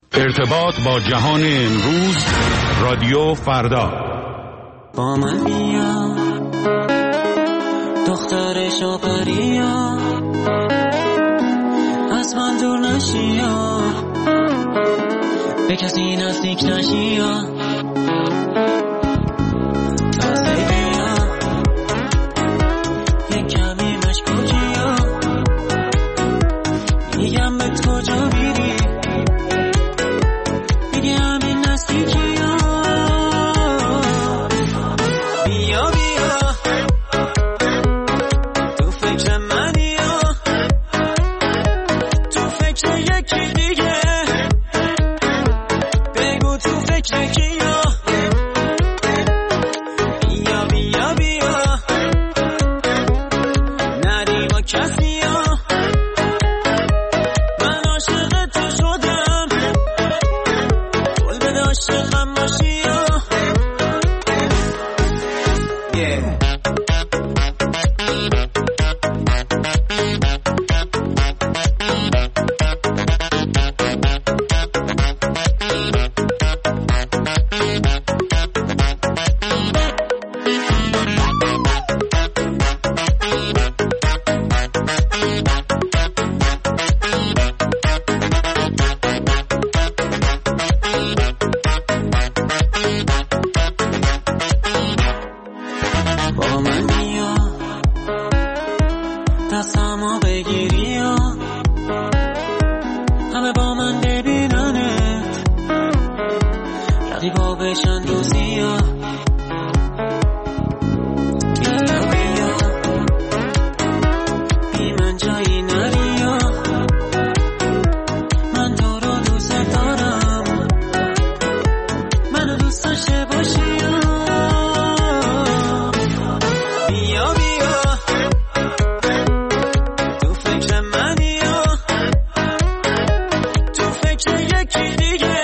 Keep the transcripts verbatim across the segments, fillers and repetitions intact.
ارتباط با جهان امروز، رادیو فردا. با من بیا دختر شاپریا، از من دور نشیا، به کسی نزدیک نشیا. تازه بیا یک کمی مشکوکیا، میگم به کجا میری، میگه همین نزدیکیا. بیا بیا تو فکر منی، تو فکر یکی دیگه، بگو تو فکر کیا. بیا بیا بیا ندی با کسی ها، من عاشق تو شدم، قول بده عاشقم باشی ها. Yeah. با من بیا دستمو بگیری ها، همه با من ببیننت، رقیبا بشن دوزی ها. بیا بیا بی من جایی نری ها، من تو رو دوست دارم، منو دوست داشته باشی ها. بیا بیا تو فکر منی ها، تو فکر یکی دیگه،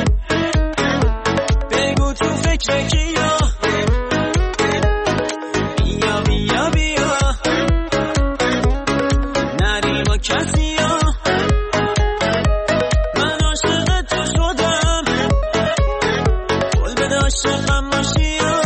بگو تو فکر کیا. بیا بیا بیا نری با کسی ها، من عاشق تو شدم، قول بده عاشقم باشی ها.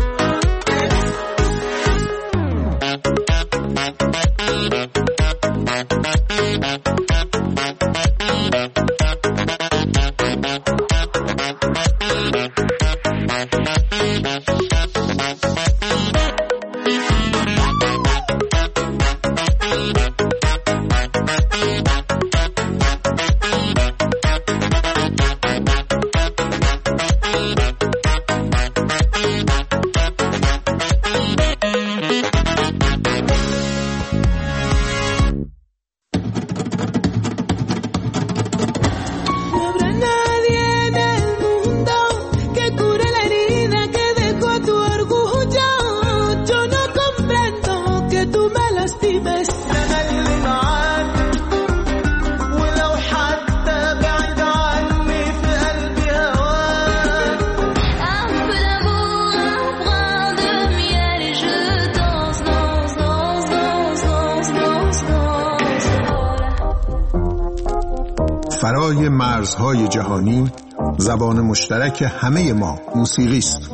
فرای مرزهای جهانی، زبان مشترک همه ما موسیقی است.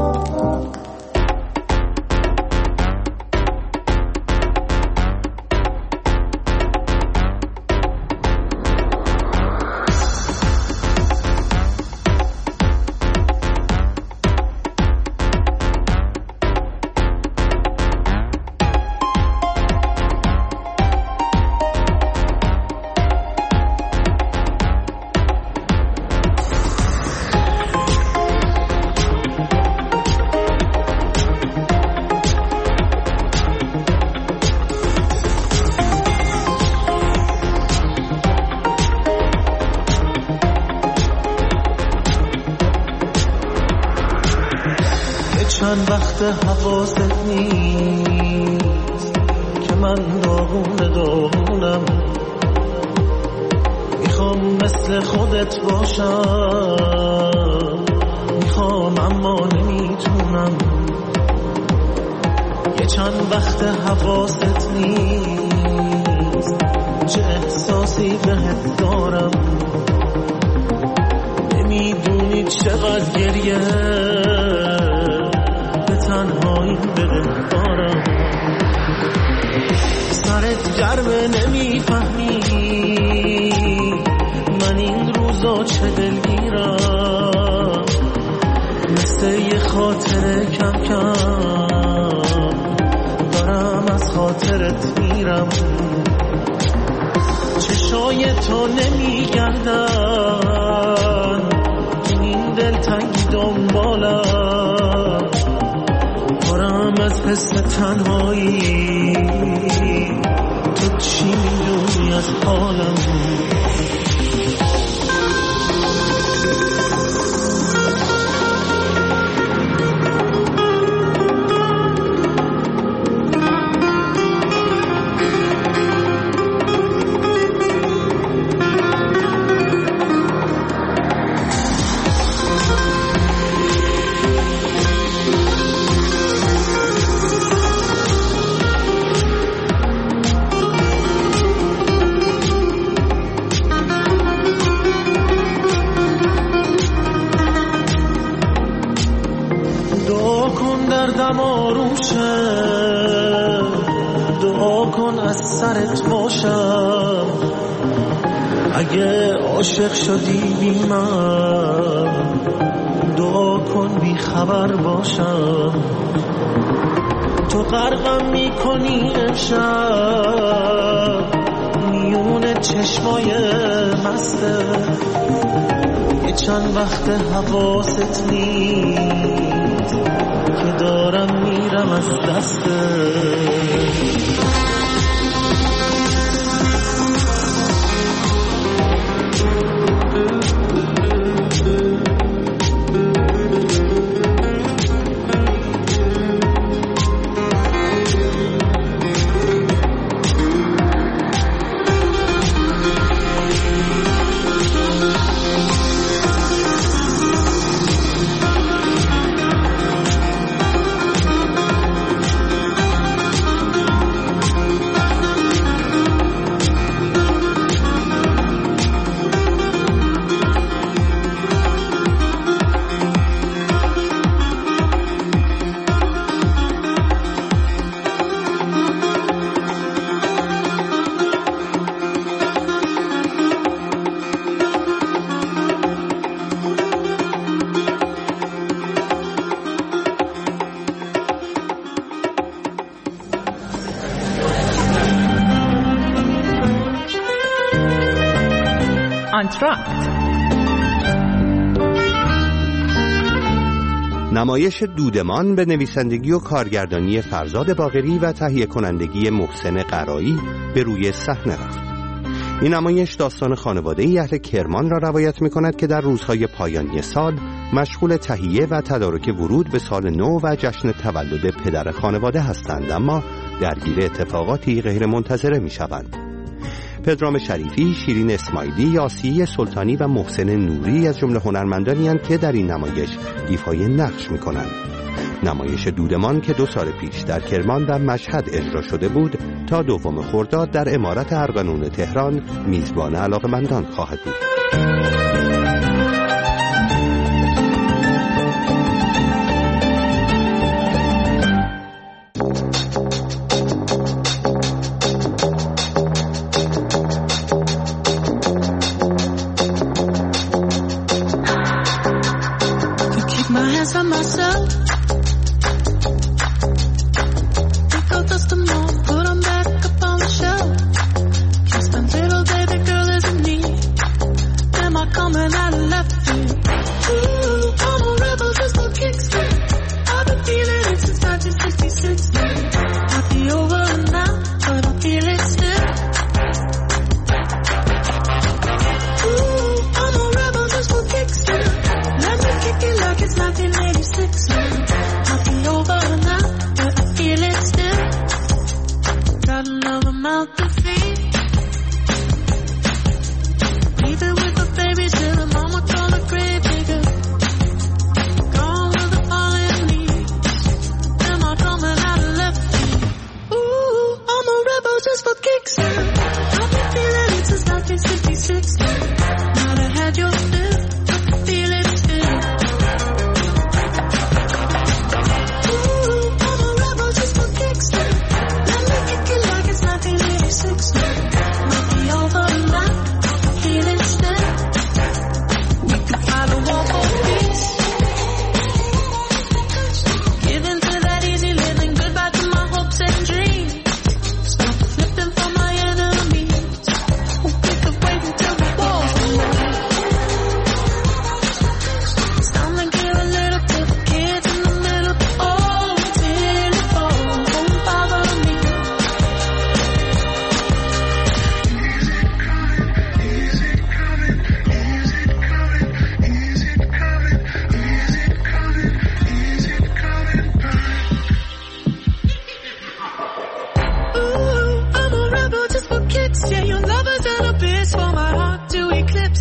چند وقت حواست نیست که من داغونه داغونم، میخوام مثل خودت باشم، میخوام اما نمیتونم. یه چند وقت حواست نیست چه احساسی بهت دارم، با چه دلگیرم، مثل یه خاطر کم کم دارم از خاطرت میرم. چشای تو نمیگردن تو این دلتنگی دنبالم، دارم از حس تنهایی، تو چی میدونی از حالم؟ سرت باشم اگه عاشق شدی بی من، دعا کن بی خبر باشم. تو غرقم میکنی امشب میون چشمای مسته، یه چند وقت حواست نیست که دارم میرم از دسته. نمایش دودمان به نویسندگی و کارگردانی فرزاد باقری و تهیه کنندگی محسن قرایی به روی صحنه رفت. این نمایش داستان خانواده‌ای اهل کرمان را روایت می‌کند که در روزهای پایانی سال مشغول تهیه و تدارک ورود به سال نو و جشن تولد پدر خانواده هستند، اما درگیر اتفاقاتی غیر منتظره می‌شوند. پدرام شریفی، شیرین اسماعیلی، یاسی سلطانی و محسن نوری از جمله هنرمندانی هستند که در این نمایش ایفای نقش می‌کنند. نمایش دودمان که دو سال پیش در کرمان و مشهد اجرا شده بود، تا دوم خرداد در عمارت ارغنون تهران میزبان علاقه‌مندان خواهد بود. Come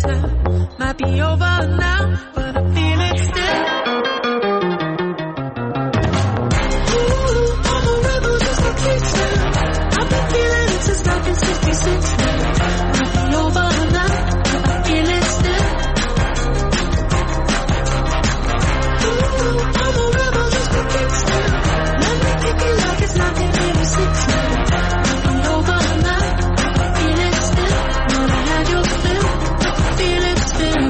now. Might be over now, but I feel it still. Ooh, I'm a rebel just like this now. I've been feeling it since nineteen sixty-six now. Might be over now, but I feel it still. Ooh, I'm a rebel just like this now. Let me kick it like it's nineteen eighty-six now. Might be over now, but I feel it still. When I had your feel, I feel it still.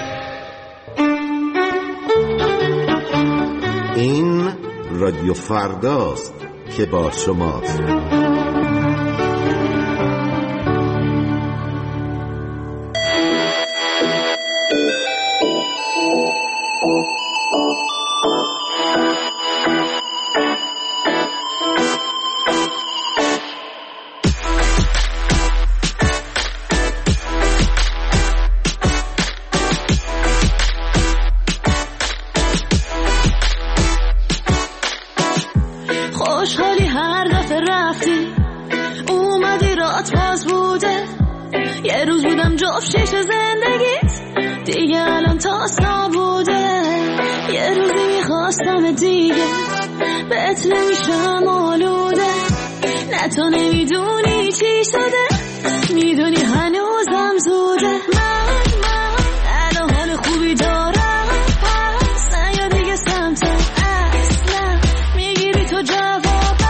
این رادیو فرداست که با شماست. خوشحالی هر دفعه رفتی اومدی رات باز بوده. یه روز بودم جفت شیش زندگیت دیگه الان تاس نبوده. یه روزی میخواستم دیگه بهت نمیشم آلوده. نه تو نمیدونی چی شده میدونی هنوزم زوده. من من الان حال خوبی دارم پس نیا دیگه سمت اصلا میگیری تو جواب.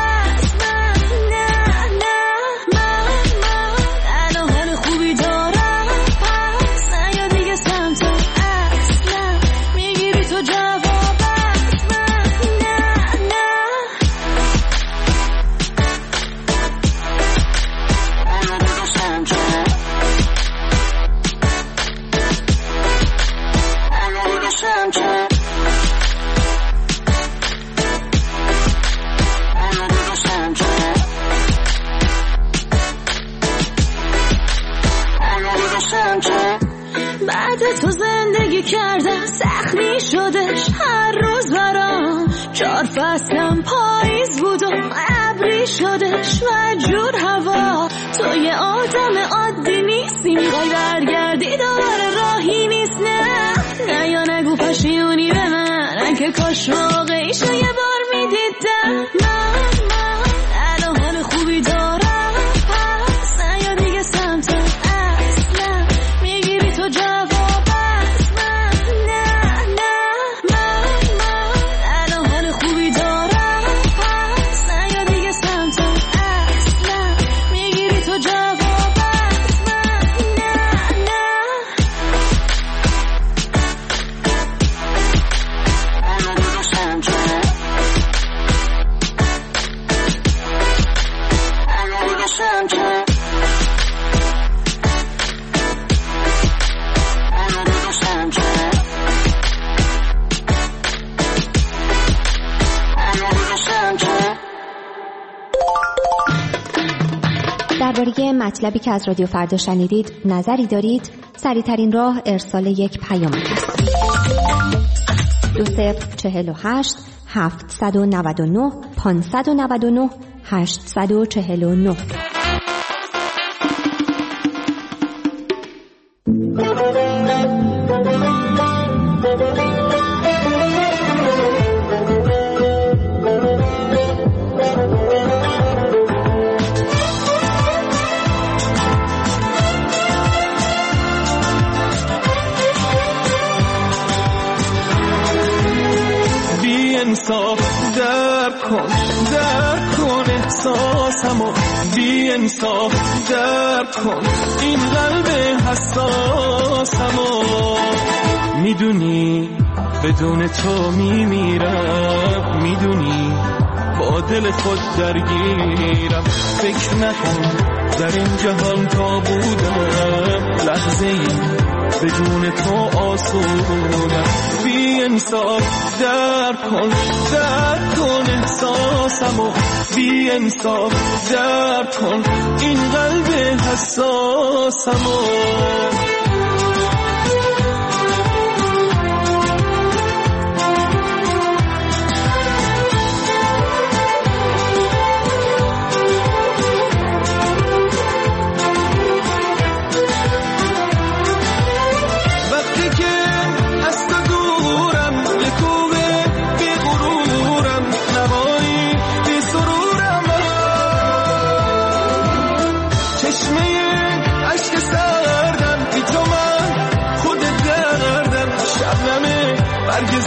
بعد تو زندگی کردم سخت می شدش هر روز برام. چهار فصلم پاییز بود و ابری شدش و جور هوا. تو یه آدم عادی نیستی میخوای برگردی دوباره راهی نیست. نه نه یا نگو پشیونی به من که کاش واقعیشو یه بار میدیدم. من من الان حال خوبی دارم پس نیا دیگه سمت اصلا میگیری تو جواب. درباره مطلبی که از رادیو فردا شنیدید نظری دارید؟ سریع‌ترین راه ارسال یک پیام است. دو صفر چهل و هشت هفتصد و نود و نه پانصد و نود و نه هشتصد و چهل و نه. انصاف در کن در کن احساسمو بی انصاف در کن این قلب حساسمو. میدونی بدون تو میمیرم میدونی با دل خود درگیرم. فکر نکن در این جهان تا بودم لحظه ای بدون تو آسودم. بی انصاف در کن در کن احساسمو بی انصاف در کن این قلب حساسمو.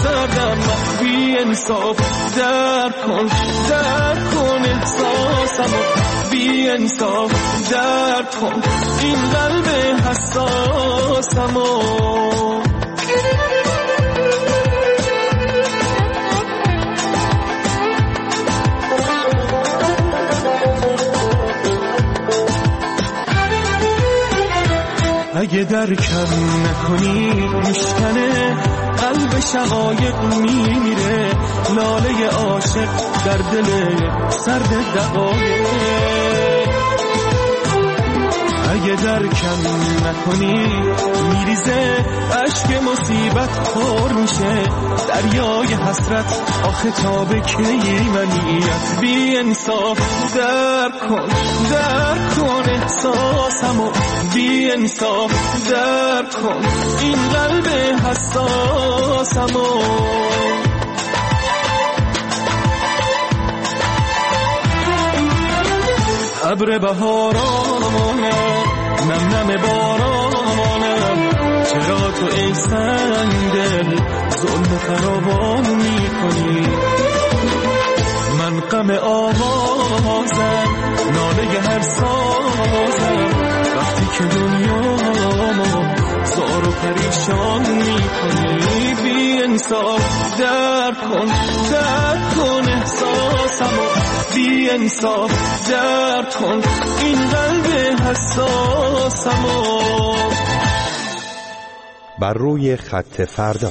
سردم بی انصاف در کن در کن احساسمو بی انصاف در کن این قلب حساسمو اگه درکم نکنی میشکنه قلب شقایق میمیره لاله عاشق در دل سرد دقایق اگه درکم نکنی میریزه عشق مصیبت پر میشه دریای حسرت آخه تا به کی منیت بی انصاف در کن در کن احساسمو بی انصاف در کن این قلب حساسمو ابر بهارانمونه نم نم بارانمونه چرا تو ای سنگدل ظلم فراوان میکنی من غم آوازم ناله هر سازم وقتی که دنیامو زار و پریشان میکنی بی انصاف در کن در کن احساسمو بی انصاف در کن این قلب حساسمو بر روی خط فردا.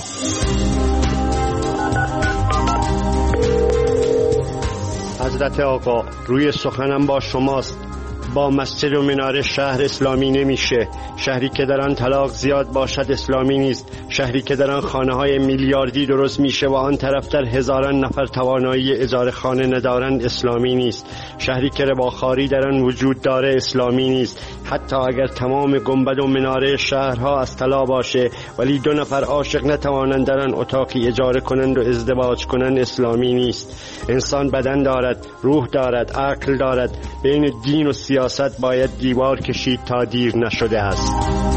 حضرت آقا روی سخنم با شماست. با مسجد و مناره شهر اسلامی نمیشه. شهری که در آن طلاق زیاد باشد اسلامی نیست. شهری که در آن خانه های میلیاردی درست میشه و آن طرف در هزاران نفر توانایی اجاره خانه ندارند اسلامی نیست. شهری که رباخواری در آن وجود داره اسلامی نیست. حتی اگر تمام گنبد و مناره شهرها از طلا باشه ولی دو نفر عاشق نتوانند در آن اتاقی اجاره کنند و ازدواج کنند اسلامی نیست. انسان بدن دارد، روح دارد، عقل دارد. بین دین و سیاست باید دیوار کشید تا دیر نشده است.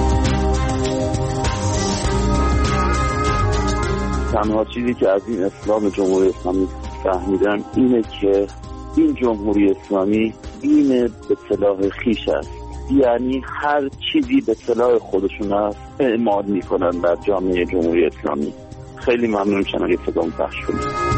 تنها چیزی که از این اسلام جمهوری اسلامی فهمیدم اینه که این جمهوری اسلامی دین به صلاح خیش است، یعنی هر چیزی به صلاح خودشون است اعمال میکنن بر جامعه جمهوری اسلامی. خیلی ممنون میشم اگه صدام پخش کنید.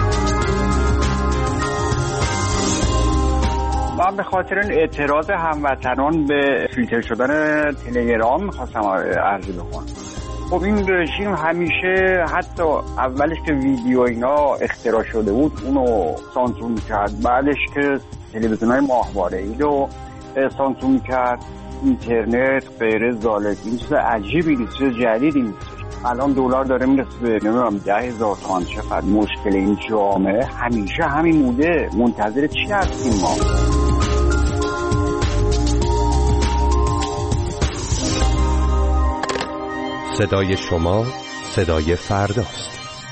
من به خاطر این اعتراض هموطنان به فیلتر شدن تلگرام میخواستم عرضی بکنم. خب این رژیم همیشه حتی اولش که ویدیو اینا اختراع شده بود اونو سانسور میکرد، بعدش که تلویزیون‌های ماهواره‌ای رو سانسور میکرد، اینترنت غیره ذالک. این چیز عجیبی نیست، چیز جدیدی نیست. الان دلار داره میرسه به نمیدونم ده هزار تومان. چقدر مشکل این جامعه همیشه همین موده. منتظر چی هستیم ما؟ صدای شما صدای فرداست.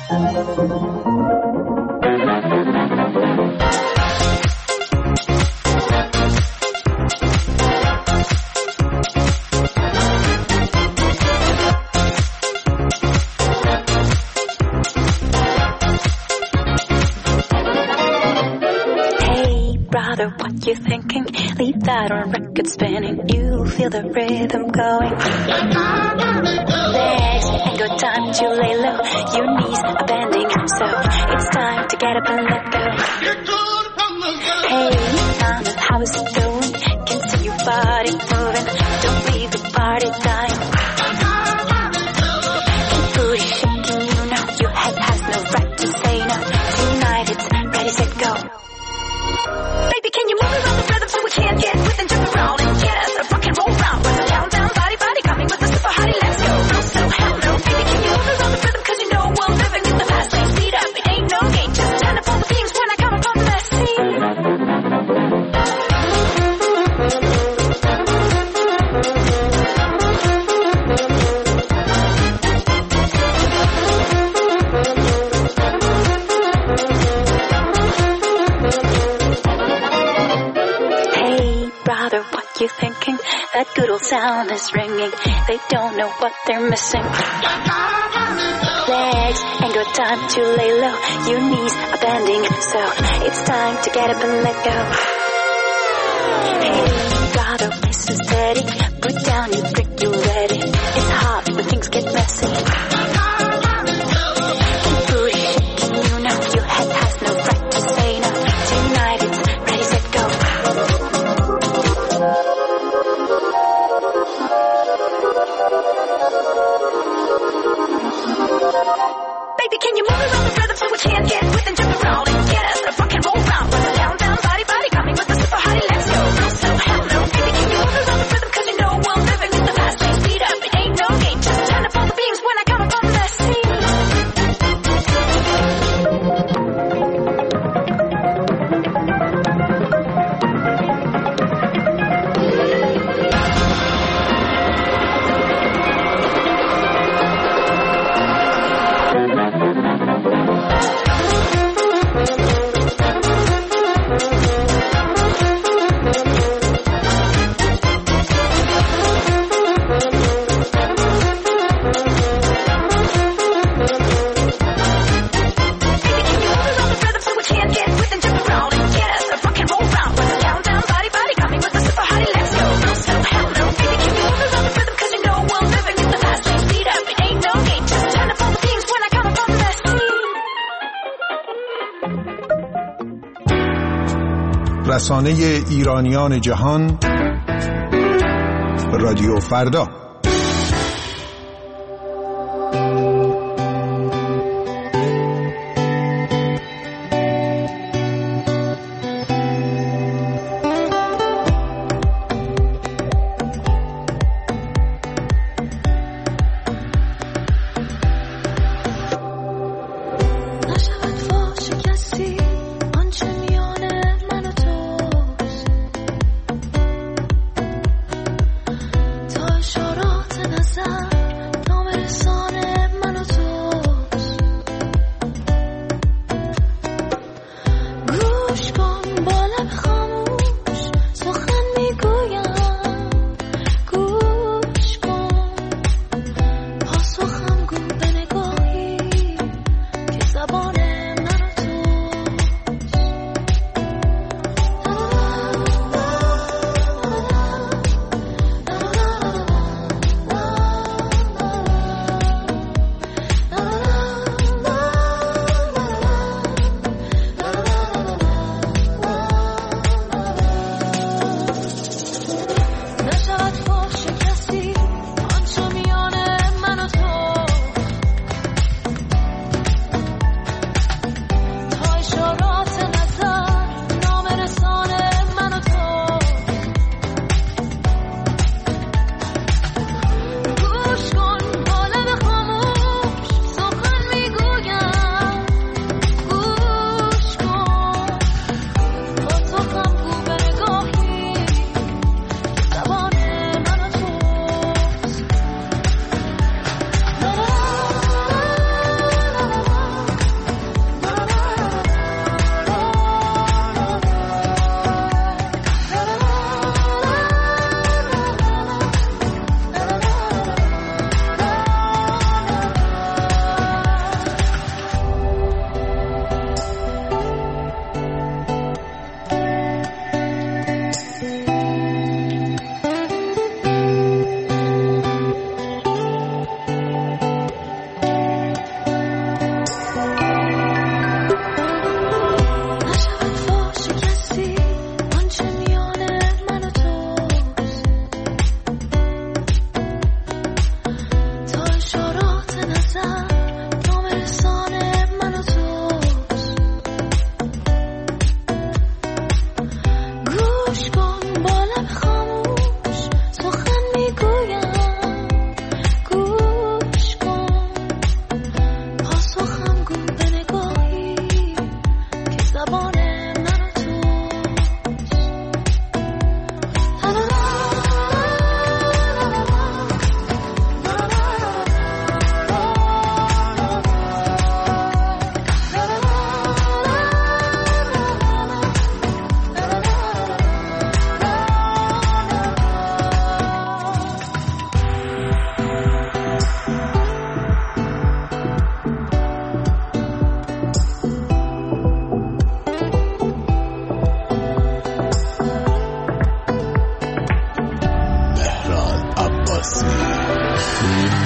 What you thinking? Leave that on record spinning. You feel the rhythm going. Legs ain't got time to lay low. Your knees are bending, so it's time to get up and let go. Hey, mama, how is it going? Can see your body moving. Don't leave the party dying. Keep booty shaking, you know your head has no right to say no. Tonight it's ready, set, go. Baby, can you move around the rhythm so we can't get with and jump around and get us a rock and roll round? What's the countdown? Body, body, coming with the super hottie, let's go. No, so hell no. Baby, can you move around the rhythm? Cause you know we're living in the fast lane. Speed up, it ain't no game. Just turn up all the themes when I come up on the scene. You thinking that good old sound is ringing? They don't know what they're missing. legs, ain't got time to lay low. Your knees are bending, so it's time to get up and let go. Hey, gotta be so steady. Put down your brick, you're ready. It's hard when things get messy. Keep booty shaking, you know your head has no right to say no. Tonight it's ready, set, go. Baby, can you move around the rhythm so we can't get with and jump around and get us a rock and roll round? With a down, down, body, body coming with a super hottie, let's go. No, so hell no. Baby, can you move around the rhythm cause you know we're living in the fast lane, speed up, it ain't no game. Just turn up all the beams when I come up on the scene. رسانه ایرانیان جهان رادیو فردا. اشارات نظر نام رسانه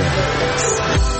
است.